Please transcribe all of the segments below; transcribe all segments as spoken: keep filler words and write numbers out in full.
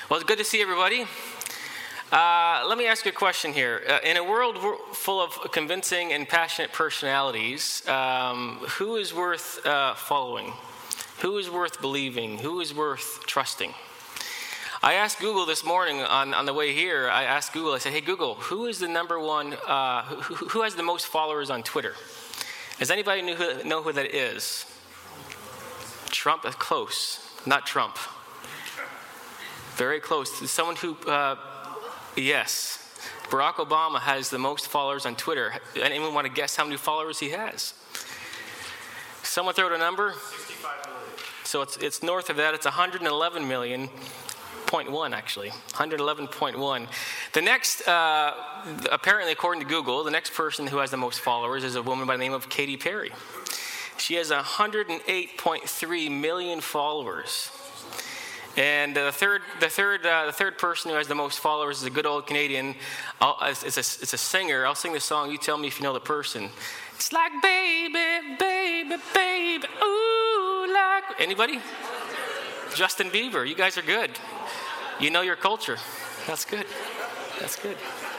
Well, it's good to see everybody. Uh, let me ask you a question here. Uh, in a world full of convincing and passionate personalities, um, who is worth uh, following? Who is worth believing? Who is worth trusting? I asked Google this morning on, on the way here, I asked Google, I said, hey, Google, who is the number one, uh, who, who has the most followers on Twitter? Does anybody know who, know who that is? Trump? That's close. Not Trump. Very close. Someone who, uh, yes, Barack Obama has the most followers on Twitter. Anyone want to guess how many followers he has? Someone throw out a number? sixty-five million. So it's it's north of that. It's one hundred eleven million point one actually. one hundred eleven point one. The next, uh, apparently according to Google, the next person who has the most followers is a woman by the name of Katy Perry. She has one hundred eight point three million followers. And the third, the third, uh, the third person who has the most followers is a good old Canadian. I'll, it's, a, it's a singer. I'll sing the song. You tell me if you know the person. It's like baby, baby, baby, ooh, like. Anybody? Justin Bieber. You guys are good. You know your culture. That's good. That's good.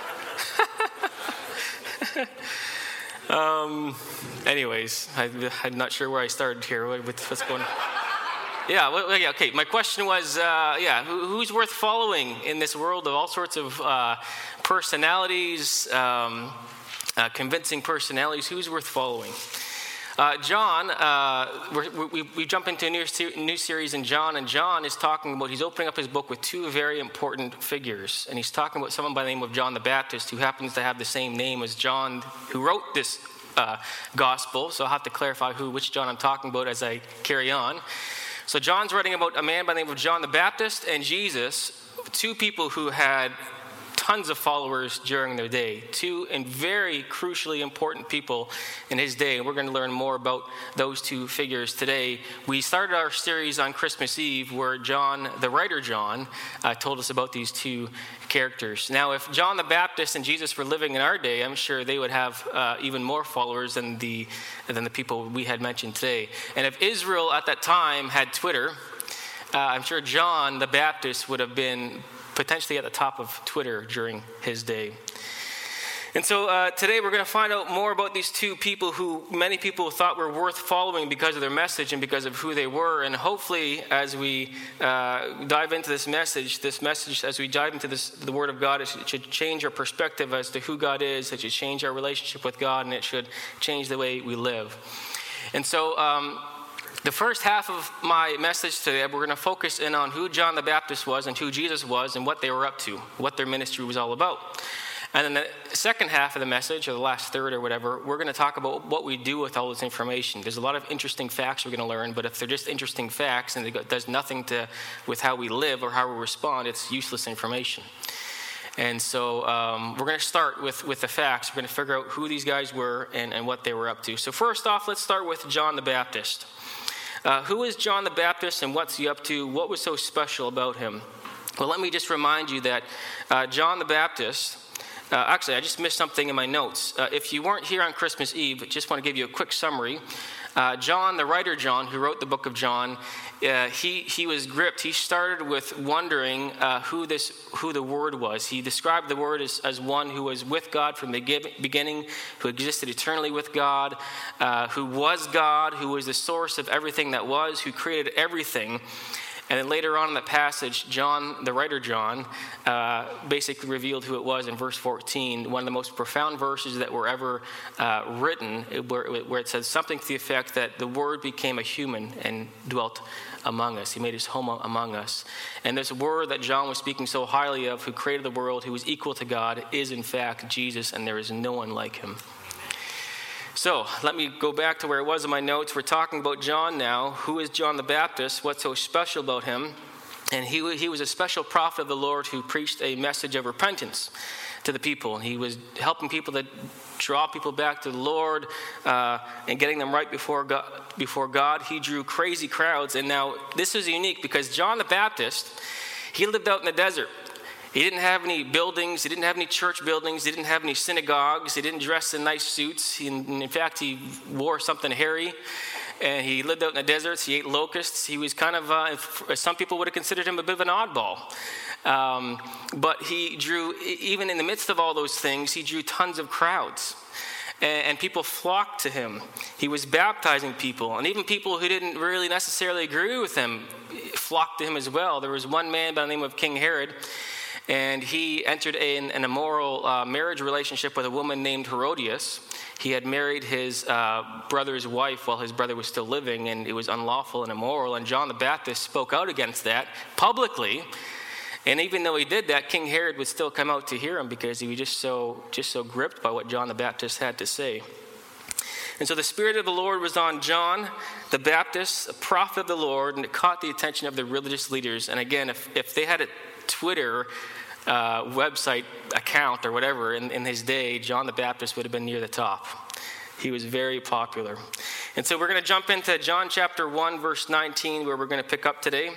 um. Anyways, I, I'm not sure where I started here. What's going on? Yeah, well, yeah, okay. My question was, uh, yeah, who, who's worth following in this world of all sorts of uh, personalities, um, uh, convincing personalities? Who's worth following? Uh, John, uh, we're, we we jump into a new, new series in John, and John is talking about, he's opening up his book with two very important figures, and he's talking about someone by the name of John the Baptist, who happens to have the same name as John, who wrote this uh, gospel. So I'll have to clarify who, which John I'm talking about as I carry on. So John's writing about a man by the name of John the Baptist and Jesus, two people who had tons of followers during their day, two and very crucially important people in his day. And we're going to learn more about those two figures today. We started our series on Christmas Eve where John, the writer John, uh, told us about these two characters. Now, if John the Baptist and Jesus were living in our day, I'm sure they would have uh, even more followers than the than the people we had mentioned today. And if Israel at that time had Twitter, uh, I'm sure John the Baptist would have been potentially at the top of Twitter during his day. And so uh, today we're going to find out more about these two people who many people thought were worth following because of their message and because of who they were. And hopefully as we uh, dive into this message, this message, as we dive into this, the Word of God, it should change our perspective as to who God is. It should change our relationship with God, and it should change the way we live. And so um, the first half of my message today, we're going to focus in on who John the Baptist was and who Jesus was and what they were up to, what their ministry was all about. And then the second half of the message, or the last third or whatever, we're going to talk about what we do with all this information. There's a lot of interesting facts we're going to learn, but if they're just interesting facts and it does nothing to with how we live or how we respond, it's useless information. And so um, we're going to start with, with the facts. We're going to figure out who these guys were and, and what they were up to. So first off, let's start with John the Baptist. Uh, who is John the Baptist and what's he up to? What was so special about him? Well, let me just remind you that uh, John the Baptist, uh, actually, I just missed something in my notes. Uh, if you weren't here on Christmas Eve, I just want to give you a quick summary. Uh, John, the writer John, who wrote the book of John, uh, he he was gripped. He started with wondering uh, who this who the Word was. He described the Word as, as one who was with God from the beginning, who existed eternally with God, uh, who was God, who was the source of everything that was, who created everything. And then later on in the passage, John, the writer John, uh, basically revealed who it was in verse fourteen, one of the most profound verses that were ever uh, written, where, where it says something to the effect that the Word became a human and dwelt among us. He made his home among us. And this Word that John was speaking so highly of, who created the world, who was equal to God, is in fact Jesus, and there is no one like him. So let me go back to where it was in my notes. We're talking about John now. Who is John the Baptist? What's so special about him? And he, he was a special prophet of the Lord who preached a message of repentance to the people. He was helping people to draw people back to the Lord uh, and getting them right before God, before God. He drew crazy crowds. And now this is unique because John the Baptist, he lived out in the desert. He didn't have any buildings. He didn't have any church buildings. He didn't have any synagogues. He didn't dress in nice suits. He, in fact, he wore something hairy. and he lived out in the deserts. He ate locusts. He was kind of, uh, if, some people would have considered him a bit of an oddball. Um, but he drew, even in the midst of all those things, he drew tons of crowds. And, and people flocked to him. He was baptizing people. And even people who didn't really necessarily agree with him flocked to him as well. There was one man by the name of King Herod, and he entered an, an immoral uh, marriage relationship with a woman named Herodias. He had married his uh, brother's wife while his brother was still living, and it was unlawful and immoral. And John the Baptist spoke out against that publicly. And even though he did that, King Herod would still come out to hear him because he was just so just so gripped by what John the Baptist had to say. And so the Spirit of the Lord was on John the Baptist, a prophet of the Lord, and it caught the attention of the religious leaders. And again, if, if they had a Twitter uh, website account or whatever in, in his day, John the Baptist would have been near the top. He was very popular. And so we're going to jump into John chapter one, verse nineteen, where we're going to pick up today.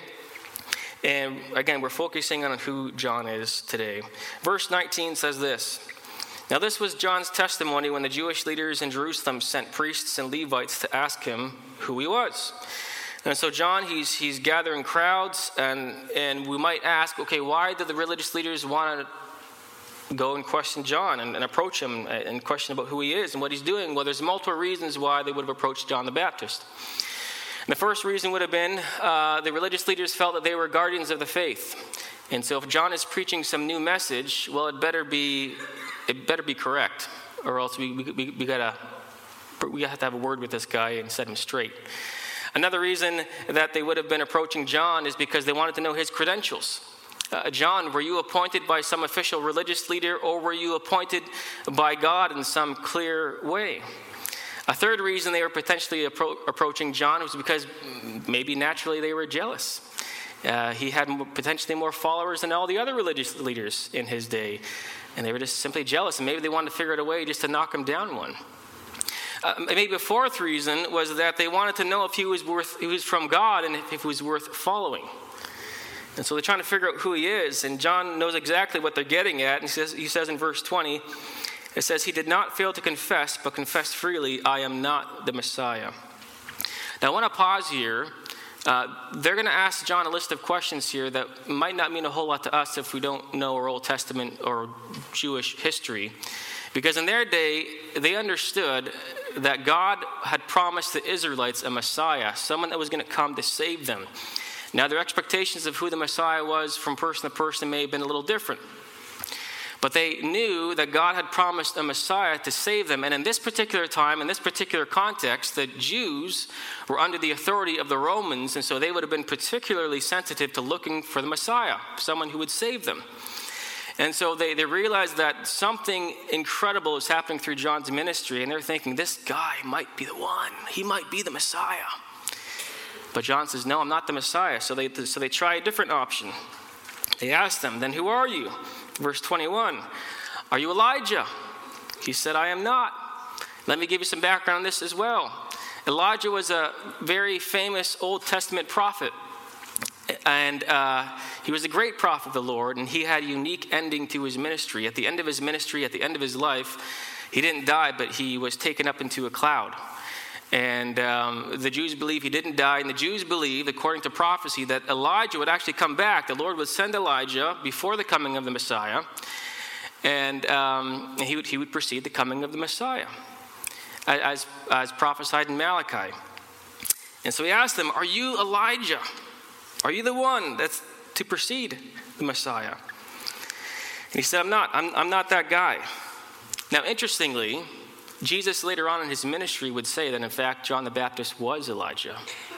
And again, we're focusing on who John is today. Verse nineteen says this. Now this was John's testimony when the Jewish leaders in Jerusalem sent priests and Levites to ask him who he was. And so John, he's he's gathering crowds, and, and we might ask, okay, why did the religious leaders want to go and question John and, and approach him and question about who he is and what he's doing? Well, there's multiple reasons why they would have approached John the Baptist. The first reason would have been uh, the religious leaders felt that they were guardians of the faith. And so if John is preaching some new message, well, it better be it better be correct, or else we, we, we, we gotta we have to have a word with this guy and set him straight. Another reason that they would have been approaching John is because they wanted to know his credentials. Uh, John, were you appointed by some official religious leader, or were you appointed by God in some clear way? A third reason they were potentially appro- approaching John was because maybe naturally they were jealous. Uh, he had more, potentially more followers than all the other religious leaders in his day, and they were just simply jealous, and maybe they wanted to figure out a way just to knock him down one. Uh, maybe a fourth reason was that they wanted to know if he was worth, he was from God, and if, if he was worth following. And so they're trying to figure out who he is, and John knows exactly what they're getting at. And he says, he says in verse twenty, it says, he did not fail to confess, but confessed freely, I am not the Messiah. Now I want to pause here. Uh, they're going to ask John a list of questions here that might not mean a whole lot to us if we don't know our Old Testament or Jewish history. Because in their day, they understood that God had promised the Israelites a Messiah, someone that was going to come to save them. Now their expectations of who the Messiah was from person to person may have been a little different. But they knew that God had promised a Messiah to save them. And in this particular time, in this particular context, the Jews were under the authority of the Romans, and so they would have been particularly sensitive to looking for the Messiah, someone who would save them. And so they, they realized that something incredible is happening through John's ministry, and they're thinking, this guy might be the one. He might be the Messiah. But John says, no, I'm not the Messiah. So they, so they try a different option. They asked him, then who are you? Verse twenty-one, are you Elijah? He said, I am not. Let me give you some background on this as well. Elijah was a very famous Old Testament prophet. And uh, he was a great prophet of the Lord, and he had a unique ending to his ministry. At the end of his ministry, at the end of his life, he didn't die, but he was taken up into a cloud. And um, the Jews believe he didn't die, and the Jews believe, according to prophecy, that Elijah would actually come back. The Lord would send Elijah before the coming of the Messiah, and um, he would he would precede the coming of the Messiah, as, as prophesied in Malachi. And so he asked them, are you Elijah? Are you the one that's to precede the Messiah? And he said, I'm not. I'm, I'm not that guy. Now, interestingly, Jesus later on in his ministry would say that, in fact, John the Baptist was Elijah.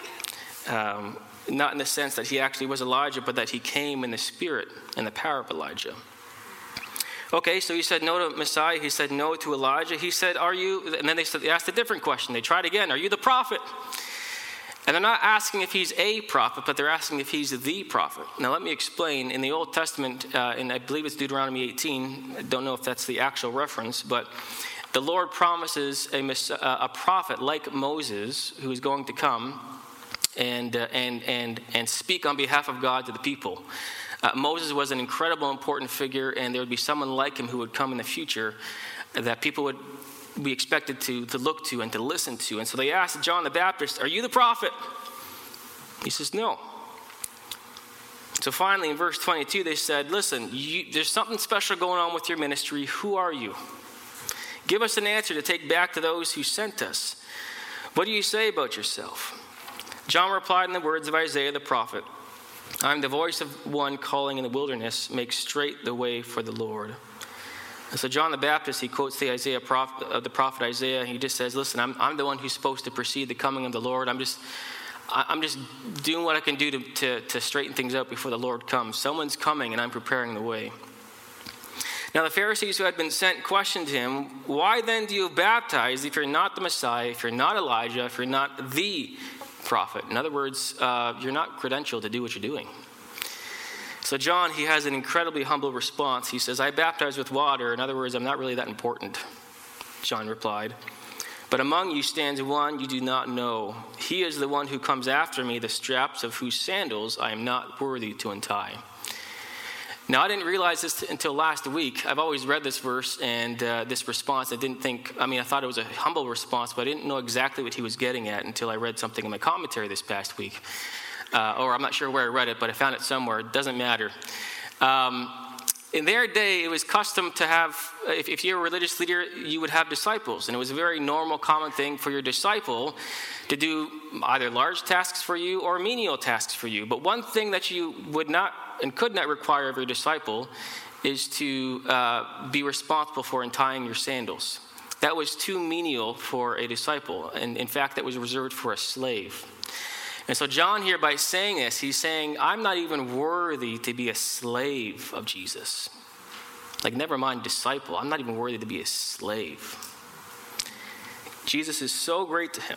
Um, not in the sense that he actually was Elijah, but that he came in the spirit and the power of Elijah. Okay, so he said no to Messiah. He said no to Elijah. He said, are you, and then they, said, they asked a different question. They tried again, are you the prophet? And they're not asking if he's a prophet, but they're asking if he's the prophet. Now, let me explain. In the Old Testament, uh, and I believe it's Deuteronomy eighteen, I don't know if that's the actual reference, but the Lord promises a, a prophet like Moses who is going to come and, uh, and, and, and speak on behalf of God to the people. Uh, Moses was an incredible, important figure, and there would be someone like him who would come in the future that people would we expected to, to look to and to listen to. And so they asked John the Baptist, "Are you the prophet?" He says, "No." So finally, in verse twenty-two, they said, "Listen, you, there's something special going on with your ministry. Who are you? Give us an answer to take back to those who sent us. What do you say about yourself?" John replied in the words of Isaiah the prophet, "I'm the voice of one calling in the wilderness, make straight the way for the Lord." And so John the Baptist, he quotes the Isaiah prophet, uh, the prophet Isaiah. He just says, "Listen, I'm, I'm the one who's supposed to precede the coming of the Lord. I'm just, I'm just doing what I can do to, to, to straighten things out before the Lord comes. Someone's coming, and I'm preparing the way." Now the Pharisees who had been sent questioned him, "Why then do you baptize if you're not the Messiah, if you're not Elijah, if you're not the prophet?" In other words, uh, you're not credentialed to do what you're doing. So John, he has an incredibly humble response. He says, "I baptize with water." In other words, I'm not really that important. John replied, "But among you stands one you do not know. He is the one who comes after me, the straps of whose sandals I am not worthy to untie." Now, I didn't realize this until last week. I've always read this verse and uh, this response. I didn't think, I mean, I thought it was a humble response, but I didn't know exactly what he was getting at until I read something in my commentary this past week. Uh, or I'm not sure where I read it, but I found it somewhere. It doesn't matter. Um, in their day, it was custom to have, if, if you're a religious leader, you would have disciples. And it was a very normal, common thing for your disciple to do either large tasks for you or menial tasks for you. But one thing that you would not and could not require of your disciple is to uh, be responsible for untying your sandals. That was too menial for a disciple. And in fact, that was reserved for a slave. And so John here, by saying this, he's saying, I'm not even worthy to be a slave of Jesus. Like, never mind disciple. I'm not even worthy to be a slave. Jesus is so great to him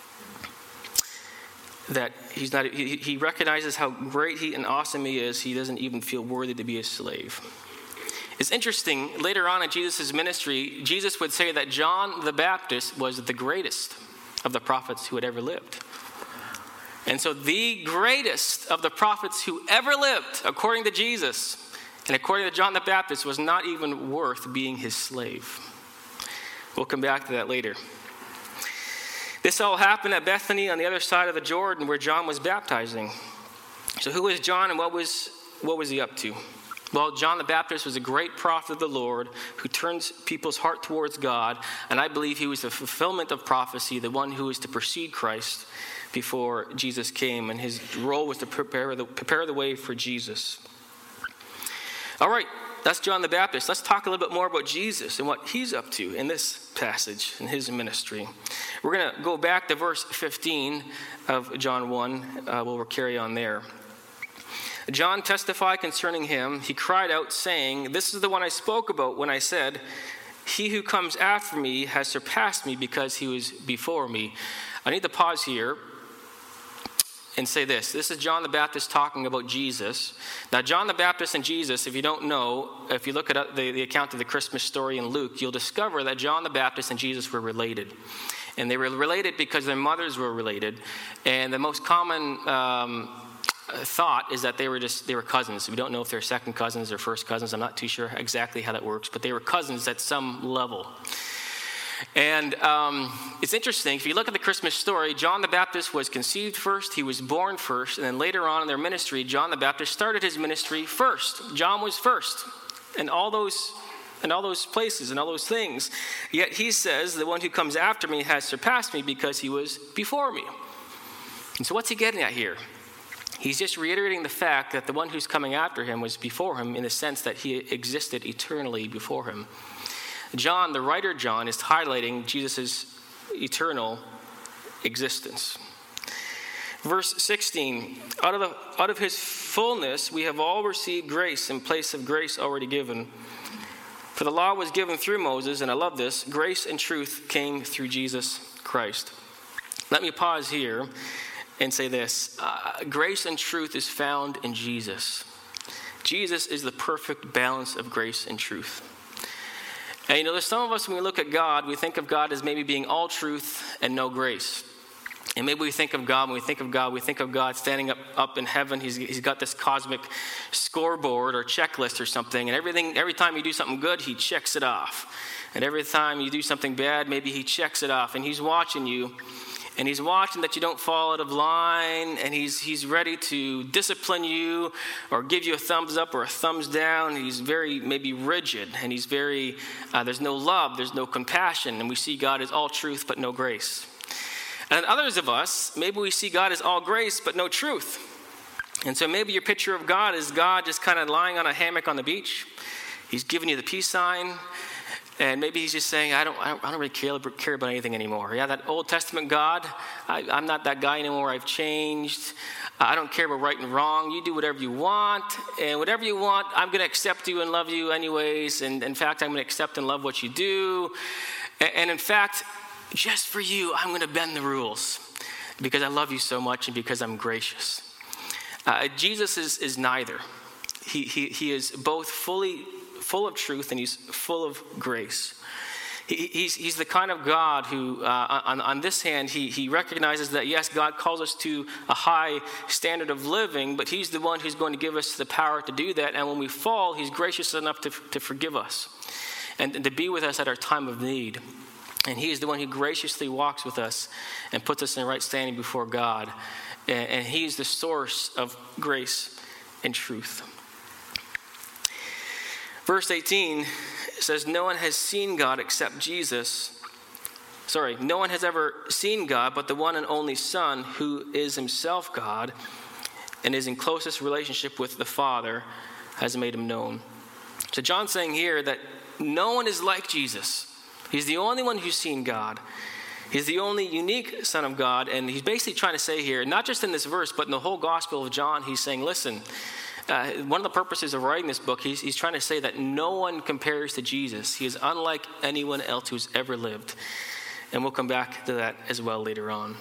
that he's not. He, he recognizes how great he and awesome he is. He doesn't even feel worthy to be a slave. It's interesting, later on in Jesus' ministry, Jesus would say that John the Baptist was the greatest of the prophets who had ever lived. And so the greatest of the prophets who ever lived, according to Jesus, and according to John the Baptist, was not even worth being his slave. We'll come back to that later. This all happened at Bethany on the other side of the Jordan where John was baptizing. So who was John and what was what was he up to? Well, John the Baptist was a great prophet of the Lord who turns people's heart towards God, and I believe he was the fulfillment of prophecy, the one who was to precede Christ before Jesus came, and his role was to prepare the, prepare the way for Jesus. All right, that's John the Baptist. Let's talk a little bit more about Jesus and what he's up to in this passage, in his ministry. We're going to go back to verse fifteen of John one. Uh, we'll carry on there. John testified concerning him. He cried out, saying, "This is the one I spoke about when I said, 'He who comes after me has surpassed me because he was before me.'" I need to pause here and say this. This is John the Baptist talking about Jesus. Now, John the Baptist and Jesus, if you don't know, if you look at the, the account of the Christmas story in Luke, you'll discover that John the Baptist and Jesus were related. And they were related because their mothers were related. And the most common um, thought is that they were just they were cousins. We don't know if they're second cousins or first cousins. I'm not too sure exactly how that works, but they were cousins at some level. And um, it's interesting, if you look at the Christmas story, John the Baptist was conceived first, he was born first, and then later on in their ministry, John the Baptist started his ministry first. John was first in all those in all those places and all those things. Yet he says, the one who comes after me has surpassed me because he was before me. And so what's he getting at here? He's just reiterating the fact that the one who's coming after him was before him in the sense that he existed eternally before him. John, the writer John, is highlighting Jesus' eternal existence. Verse sixteen, out of, the, out of his fullness we have all received grace in place of grace already given. For the law was given through Moses, and I love this, grace and truth came through Jesus Christ. Let me pause here and say this. Uh, grace and truth is found in Jesus. Jesus is the perfect balance of grace and truth. And you know, there's some of us, when we look at God, we think of God as maybe being all truth and no grace. And maybe we think of God, when we think of God, we think of God standing up, up in heaven. He's, he's got this cosmic scoreboard or checklist or something. And everything, every time you do something good, he checks it off. And every time you do something bad, maybe he checks it off. And he's watching you. And he's watching that you don't fall out of line. And he's, he's ready to discipline you or give you a thumbs up or a thumbs down. He's very maybe rigid. And he's very, uh, there's no love, there's no compassion. And we see God as all truth but no grace. And others of us, maybe we see God as all grace but no truth. And so maybe your picture of God is God just kind of lying on a hammock on the beach. He's giving you the peace sign. And maybe he's just saying, I don't, I don't, I don't really care, care about anything anymore. Yeah, that Old Testament God, I, I'm not that guy anymore. I've changed. I don't care about right and wrong. You do whatever you want. And whatever you want, I'm going to accept you and love you anyways. And in fact, I'm going to accept and love what you do. And, and in fact, just for you, I'm going to bend the rules because I love you so much and because I'm gracious. Uh, Jesus is, is neither. He, he, he is both fully full of truth and he's full of grace. He, he's, he's the kind of God who, uh, on, on this hand, he, he recognizes that, yes, God calls us to a high standard of living, but he's the one who's going to give us the power to do that. And when we fall, he's gracious enough to, to forgive us and, and to be with us at our time of need. And he is the one who graciously walks with us and puts us in right standing before God. And, and he is the source of grace and truth. Verse eighteen says, no one has seen God except Jesus. Sorry, no one has ever seen God but the one and only Son, who is himself God and is in closest relationship with the Father, has made him known. So John's saying here that no one is like Jesus. He's the only one who's seen God. He's the only unique Son of God. And he's basically trying to say here, not just in this verse, but in the whole Gospel of John, he's saying, listen, uh, one of the purposes of writing this book, he's, he's trying to say that no one compares to Jesus. He is unlike anyone else who's ever lived. And we'll come back to that as well later on.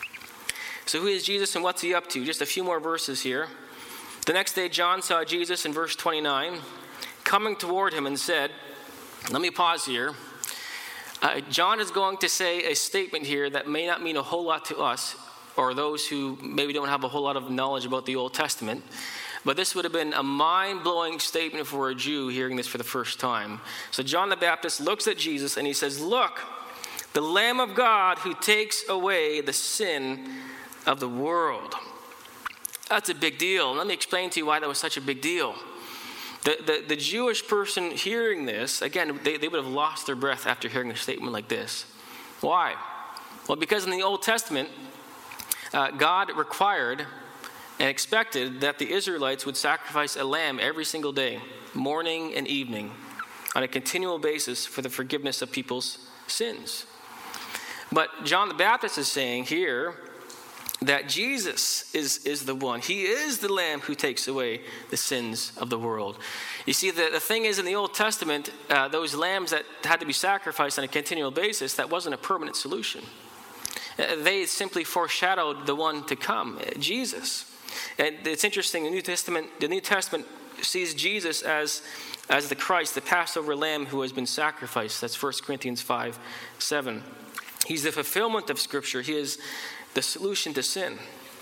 So who is Jesus and what's he up to? Just a few more verses here. The next day, John saw Jesus in verse twenty-nine, coming toward him and said, let me pause here. Uh, John is going to say a statement here that may not mean a whole lot to us or those who maybe don't have a whole lot of knowledge about the Old Testament. But this would have been a mind-blowing statement for a Jew hearing this for the first time. So John the Baptist looks at Jesus and he says, look, the Lamb of God who takes away the sin of the world. That's a big deal. Let me explain to you why that was such a big deal. The, the, the Jewish person hearing this, again, they, they would have lost their breath after hearing a statement like this. Why? Well, because in the Old Testament, uh, God required and expected that the Israelites would sacrifice a lamb every single day, morning and evening, on a continual basis for the forgiveness of people's sins. But John the Baptist is saying here that Jesus is, is the one. He is the Lamb who takes away the sins of the world. You see, the, the thing is, in the Old Testament, uh, those lambs that had to be sacrificed on a continual basis, that wasn't a permanent solution. Uh, they simply foreshadowed the one to come, uh, Jesus. And it's interesting, the New Testament, the New Testament sees Jesus as, as the Christ, the Passover lamb who has been sacrificed. That's First Corinthians five seven. He's the fulfillment of Scripture. He is the solution to sin.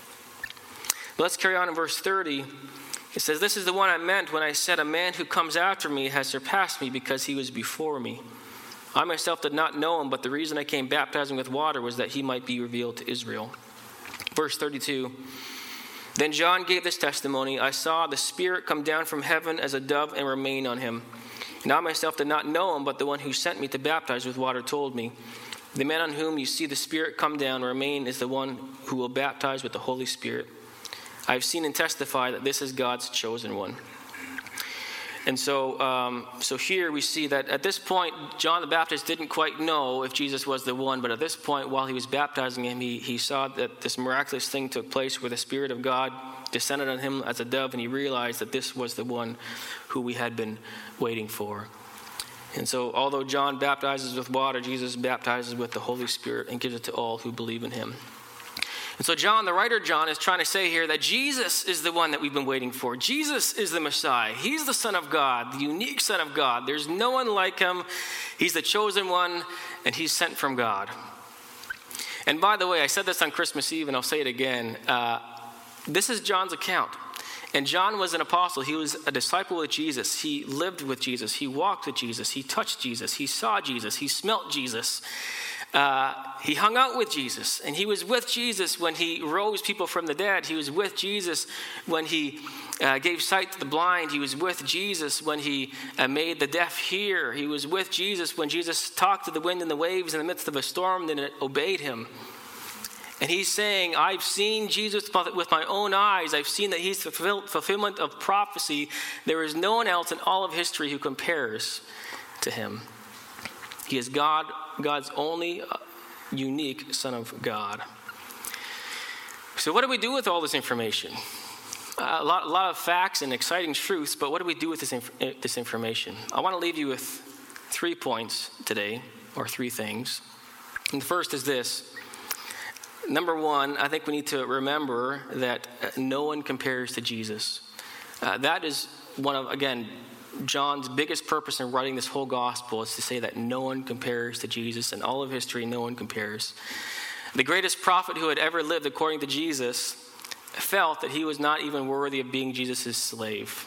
But let's carry on in verse thirty. It says, this is the one I meant when I said, a man who comes after me has surpassed me because he was before me. I myself did not know him, but the reason I came baptizing with water was that he might be revealed to Israel. Verse thirty-two. Then John gave this testimony, I saw the Spirit come down from heaven as a dove and remain on him. And I myself did not know him, but the one who sent me to baptize with water told me, the man on whom you see the Spirit come down and remain is the one who will baptize with the Holy Spirit. I have seen and testify that this is God's chosen one. And so um, so here we see that at this point, John the Baptist didn't quite know if Jesus was the one, but at this point, while he was baptizing him, he, he saw that this miraculous thing took place where the Spirit of God descended on him as a dove, and he realized that this was the one who we had been waiting for. And so although John baptizes with water, Jesus baptizes with the Holy Spirit and gives it to all who believe in him. And so John, the writer John, is trying to say here that Jesus is the one that we've been waiting for. Jesus is the Messiah. He's the Son of God, the unique Son of God. There's no one like him. He's the chosen one, and he's sent from God. And by the way, I said this on Christmas Eve, and I'll say it again. Uh, this is John's account. And John was an apostle. He was a disciple with Jesus. He lived with Jesus. He walked with Jesus. He touched Jesus. He saw Jesus. He smelt Jesus. Uh, he hung out with Jesus. And he was with Jesus when he rose people from the dead. He was with Jesus when he uh, gave sight to the blind. He was with Jesus when he uh, made the deaf hear. He was with Jesus when Jesus talked to the wind and the waves in the midst of a storm, and it obeyed him. And he's saying, I've seen Jesus with my own eyes. I've seen that he's the fulfillment of prophecy. There is no one else in all of history who compares to him. He is God, God's only unique Son of God. So what do we do with all this information? Uh, a, lot, a lot of facts and exciting truths, but what do we do with this, inf- this information? I want to leave you with three points today, or three things. And the first is this. Number one, I think we need to remember that no one compares to Jesus. Uh, that is one of, again, John's biggest purpose in writing this whole gospel is to say that no one compares to Jesus. In all of history, no one compares. The greatest prophet who had ever lived, according to Jesus, felt that he was not even worthy of being Jesus' slave.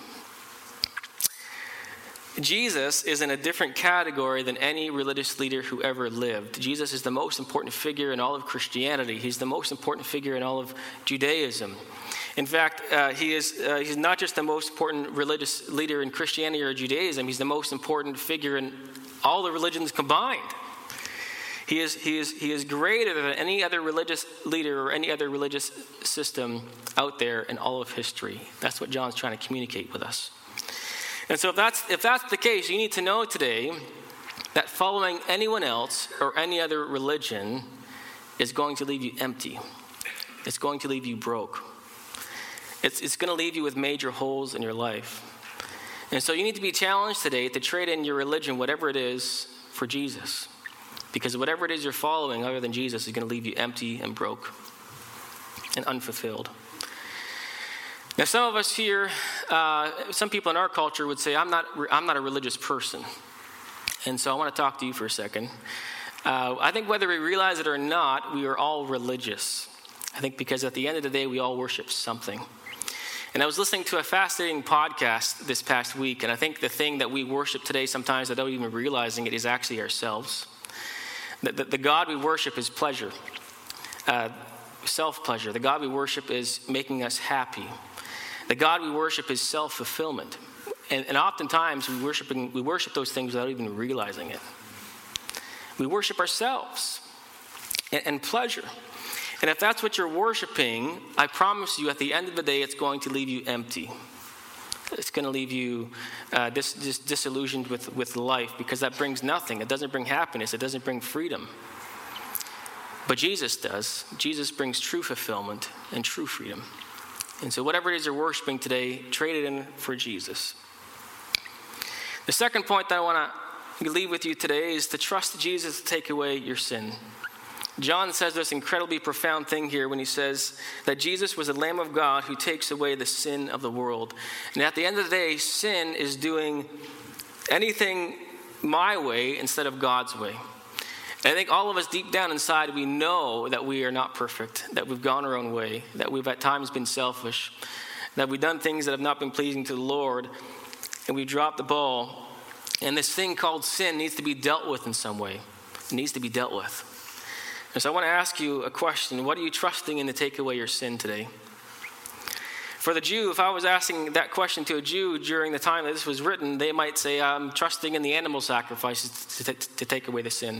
Jesus is in a different category than any religious leader who ever lived. Jesus is the most important figure in all of Christianity. He's the most important figure in all of Judaism. In fact, uh, he is uh, he's not just the most important religious leader in Christianity or Judaism. He's the most important figure in all the religions combined. He is, he is, he is greater than any other religious leader or any other religious system out there in all of history. That's what John's trying to communicate with us. And so if that's, if that's the case, you need to know today that following anyone else or any other religion is going to leave you empty. It's going to leave you broke. It's, it's going to leave you with major holes in your life. And so you need to be challenged today to trade in your religion, whatever it is, for Jesus. Because whatever it is you're following other than Jesus is going to leave you empty and broke and unfulfilled. Now, some of us here, uh, some people in our culture would say, I'm not I'm not a religious person. And so I want to talk to you for a second. Uh, I think whether we realize it or not, we are all religious. I think because at the end of the day, we all worship something. And I was listening to a fascinating podcast this past week, and I think the thing that we worship today sometimes without even realizing it is actually ourselves. The, the, the God we worship is pleasure, uh, self-pleasure. The God we worship is making us happy. The God we worship is self-fulfillment. And, and oftentimes we worship, we worship those things without even realizing it. We worship ourselves and, and pleasure. And if that's what you're worshiping, I promise you at the end of the day, it's going to leave you empty. It's going to leave you uh, dis, dis, disillusioned with, with life because that brings nothing. It doesn't bring happiness. It doesn't bring freedom. But Jesus does. Jesus brings true fulfillment and true freedom. And so whatever it is you're worshiping today, trade it in for Jesus. The second point that I want to leave with you today is to trust Jesus to take away your sin. John says this incredibly profound thing here when he says that Jesus was the Lamb of God who takes away the sin of the world. And at the end of the day, sin is doing anything my way instead of God's way. And I think all of us deep down inside, we know that we are not perfect, that we've gone our own way, that we've at times been selfish, that we've done things that have not been pleasing to the Lord, and we've dropped the ball. And this thing called sin needs to be dealt with in some way. It needs to be dealt with. And so I want to ask you a question. What are you trusting in to take away your sin today? For the Jew, if I was asking that question to a Jew during the time that this was written, they might say, I'm trusting in the animal sacrifices to, t- to take away the sin.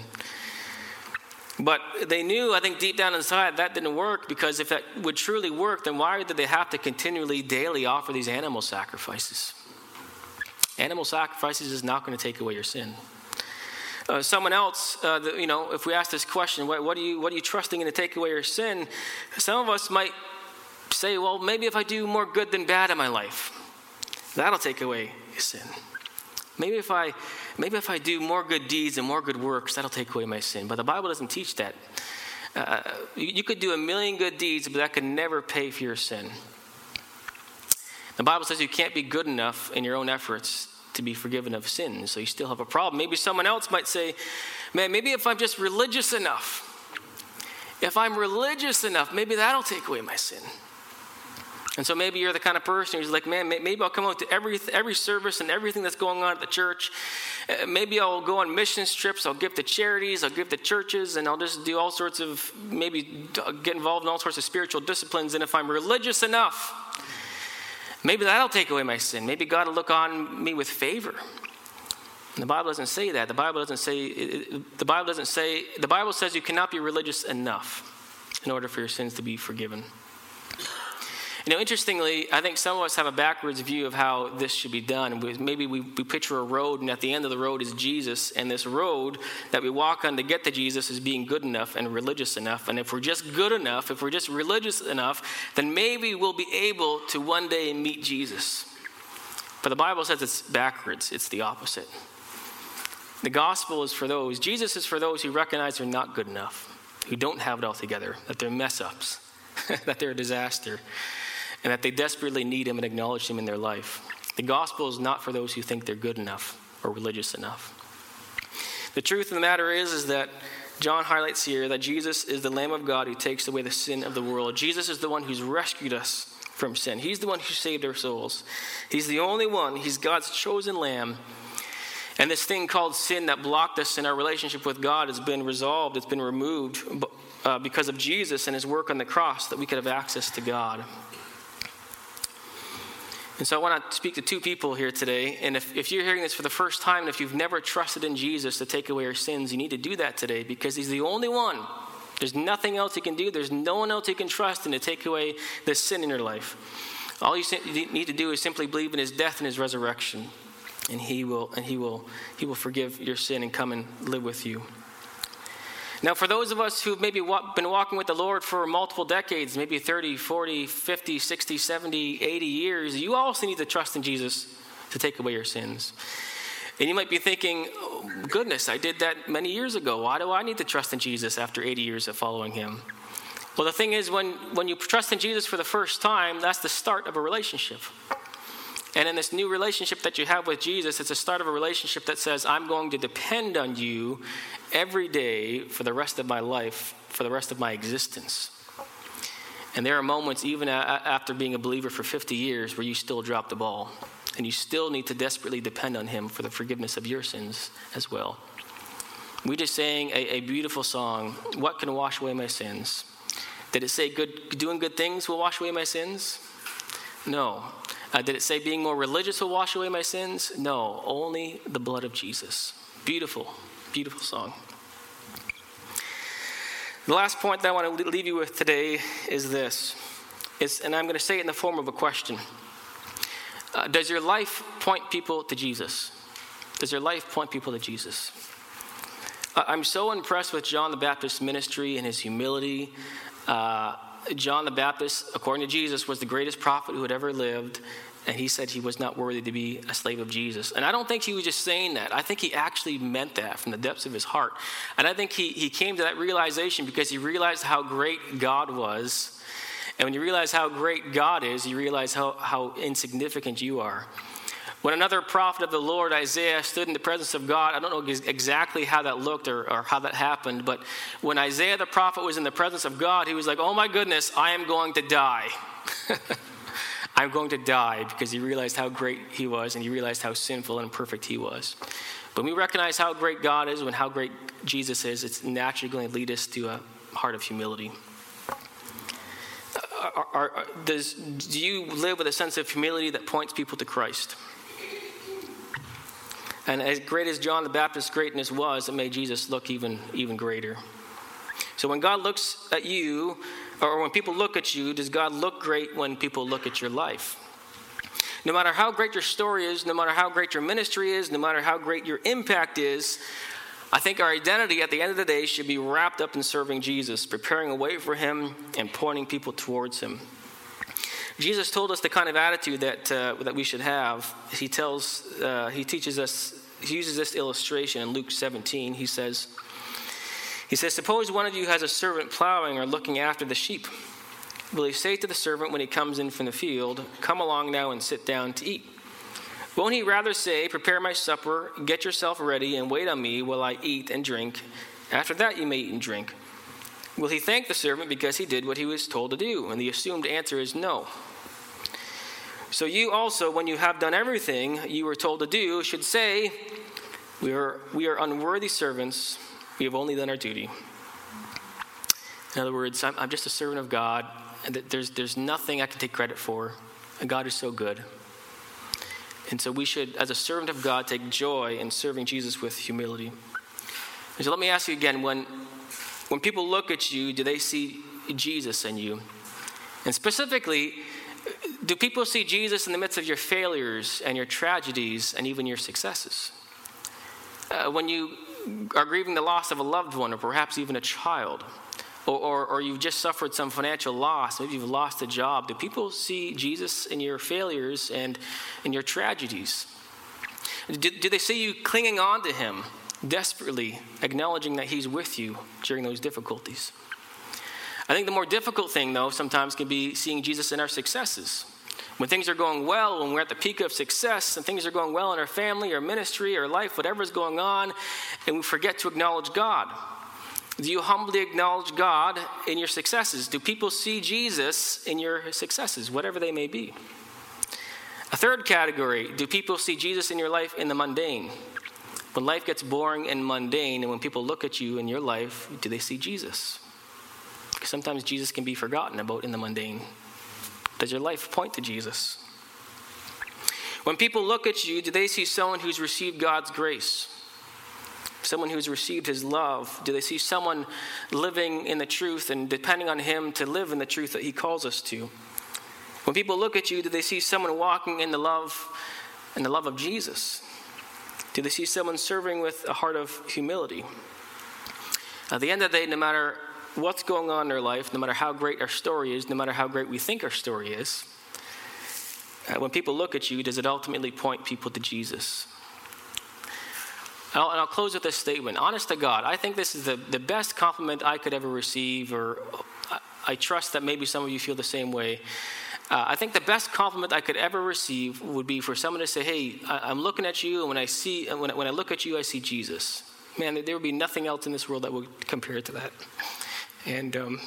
But they knew, I think deep down inside, that didn't work, because if that would truly work, then why did they have to continually, daily offer these animal sacrifices? Animal sacrifices is not going to take away your sin. Uh, someone else, uh, the, you know, if we ask this question, what, what, are you, what are you trusting in to take away your sin? Some of us might say, well, maybe if I do more good than bad in my life, that'll take away sin. Maybe if I maybe if I do more good deeds and more good works, that'll take away my sin. But the Bible doesn't teach that. Uh, you, you could do a million good deeds, but that could never pay for your sin. The Bible says you can't be good enough in your own efforts to be forgiven of sin, so you still have a problem. Maybe someone else might say, man, maybe if I'm just religious enough, If I'm religious enough, maybe that'll take away my sin. And so maybe you're the kind of person who's like, man, maybe I'll come out to every every service and everything that's going on at the church. Uh, maybe I'll go on mission trips. I'll give to charities. I'll give to churches. And I'll just do all sorts of, maybe get involved in all sorts of spiritual disciplines. And if I'm religious enough, maybe that'll take away my sin. Maybe God will look on me with favor. And the Bible doesn't say that. The Bible doesn't say, it, the Bible doesn't say, the Bible says you cannot be religious enough in order for your sins to be forgiven. You know, interestingly, I think some of us have a backwards view of how this should be done. Maybe we, we picture a road, and at the end of the road is Jesus, and this road that we walk on to get to Jesus is being good enough and religious enough. And if we're just good enough, if we're just religious enough, then maybe we'll be able to one day meet Jesus. But the Bible says it's backwards. It's the opposite. The gospel is for those, Jesus is for those who recognize they're not good enough, who don't have it all together, that they're mess-ups, that they're a disaster, and that they desperately need him and acknowledge him in their life. The gospel is not for those who think they're good enough or religious enough. The truth of the matter is, is that John highlights here that Jesus is the Lamb of God who takes away the sin of the world. Jesus is the one who's rescued us from sin. He's the one who saved our souls. He's the only one. He's God's chosen Lamb. And this thing called sin that blocked us in our relationship with God has been resolved. It's been removed uh, because of Jesus and his work on the cross, that we could have access to God. And so I want to speak to two people here today. And if, if you're hearing this for the first time, and if you've never trusted in Jesus to take away your sins, you need to do that today, because he's the only one. There's nothing else he can do. There's no one else he can trust in to take away the sin in your life. All you need to do is simply believe in his death and his resurrection. And he will and he will he will forgive your sin and come and live with you. Now, for those of us who've maybe walk, been walking with the Lord for multiple decades, maybe thirty, forty, fifty, sixty, seventy, eighty years, you also need to trust in Jesus to take away your sins. And you might be thinking, oh, goodness, I did that many years ago. Why do I need to trust in Jesus after eighty years of following him? Well, the thing is, when, when you trust in Jesus for the first time, that's the start of a relationship. And in this new relationship that you have with Jesus, it's a start of a relationship that says, I'm going to depend on you every day for the rest of my life, for the rest of my existence. And there are moments, even a- after being a believer for fifty years, where you still drop the ball. And you still need to desperately depend on him for the forgiveness of your sins as well. We just sang a, a beautiful song, What Can Wash Away My Sins? Did it say good, doing good things will wash away my sins? No. Uh, did it say being more religious will wash away my sins? No, only the blood of Jesus. Beautiful, beautiful song. The last point that I want to leave you with today is this, it's, and I'm going to say it in the form of a question. Uh, does your life point people to Jesus? Does your life point people to Jesus? Uh, I'm so impressed with John the Baptist's ministry and his humility. Uh, John the Baptist, according to Jesus, was the greatest prophet who had ever lived, and he said he was not worthy to be a slave of Jesus. And I don't think he was just saying that. I think he actually meant that from the depths of his heart. And I think he, he came to that realization because he realized how great God was. And when you realize how great God is, you realize how, how insignificant you are. When another prophet of the Lord, Isaiah, stood in the presence of God, I don't know exactly how that looked or, or how that happened, but when Isaiah the prophet was in the presence of God, he was like, oh my goodness, I am going to die. I'm going to die, because he realized how great he was, and he realized how sinful and imperfect he was. But when we recognize how great God is and how great Jesus is, it's naturally going to lead us to a heart of humility. Are, are, are, does, do you live with a sense of humility that points people to Christ? And as great as John the Baptist's greatness was, it made Jesus look even, even greater. So when God looks at you, or when people look at you, does God look great when people look at your life? No matter how great your story is, no matter how great your ministry is, no matter how great your impact is, I think our identity at the end of the day should be wrapped up in serving Jesus, preparing a way for him and pointing people towards him. Jesus told us the kind of attitude that uh, that we should have. He tells, uh, he teaches us, he uses this illustration in Luke seventeen. He says, he says, suppose one of you has a servant plowing or looking after the sheep. Will he say to the servant when he comes in from the field, come along now and sit down to eat? Won't he rather say, prepare my supper, get yourself ready, and wait on me while I eat and drink? After that you may eat and drink. Will he thank the servant because he did what he was told to do? And the assumed answer is no. So you also, when you have done everything you were told to do, should say, we are, we are unworthy servants. We have only done our duty. In other words, I'm, I'm just a servant of God, and there's, there's nothing I can take credit for. And God is so good. And so we should, as a servant of God, take joy in serving Jesus with humility. And so let me ask you again, when, when people look at you, do they see Jesus in you? And specifically, do people see Jesus in the midst of your failures and your tragedies and even your successes? Uh, when you are grieving the loss of a loved one or perhaps even a child, or, or, or you've just suffered some financial loss, maybe you've lost a job, do people see Jesus in your failures and in your tragedies? Do, do they see you clinging on to him desperately, acknowledging that he's with you during those difficulties? I think the more difficult thing, though, sometimes can be seeing Jesus in our successes. When things are going well, when we're at the peak of success, and things are going well in our family, or ministry, or life, whatever's going on, and we forget to acknowledge God. Do you humbly acknowledge God in your successes? Do people see Jesus in your successes, whatever they may be? A third category, do people see Jesus in your life in the mundane? When life gets boring and mundane, and when people look at you in your life, do they see Jesus? Because sometimes Jesus can be forgotten about in the mundane. Does your life point to Jesus? When people look at you, do they see someone who's received God's grace? Someone who's received his love? Do they see someone living in the truth and depending on him to live in the truth that he calls us to? When people look at you, do they see someone walking in the love in the love of Jesus? Do they see someone serving with a heart of humility? At the end of the day, no matter what's going on in our life, no matter how great our story is, no matter how great we think our story is, uh, when people look at you, does it ultimately point people to Jesus? And I'll, and I'll close with this statement. Honest to God, I think this is the, the best compliment I could ever receive, or I, I trust that maybe some of you feel the same way. Uh, I think the best compliment I could ever receive would be for someone to say, hey, I, I'm looking at you, and when I see, when, when I look at you, I see Jesus. Man, there would be nothing else in this world that would compare to that. And um,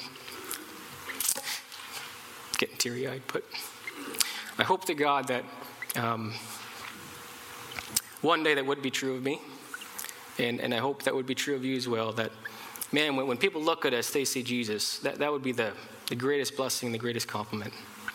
getting teary-eyed, but I hope to God that um, one day that would be true of me, and, and I hope that would be true of you as well, that, man, when, when people look at us, they see Jesus. That, that would be the, the greatest blessing, the greatest compliment.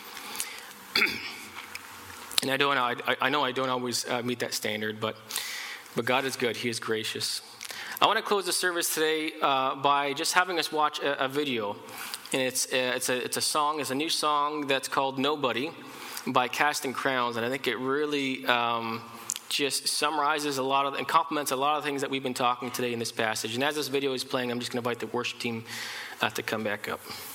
And I don't know, I, I know I don't always uh, meet that standard, but, but God is good. He is gracious. I want to close the service today uh, by just having us watch a, a video, and it's uh, it's a it's a song, it's a new song that's called "Nobody" by Casting Crowns, and I think it really um, just summarizes a lot of and complements a lot of things that we've been talking today in this passage. And as this video is playing, I'm just going to invite the worship team uh, to come back up.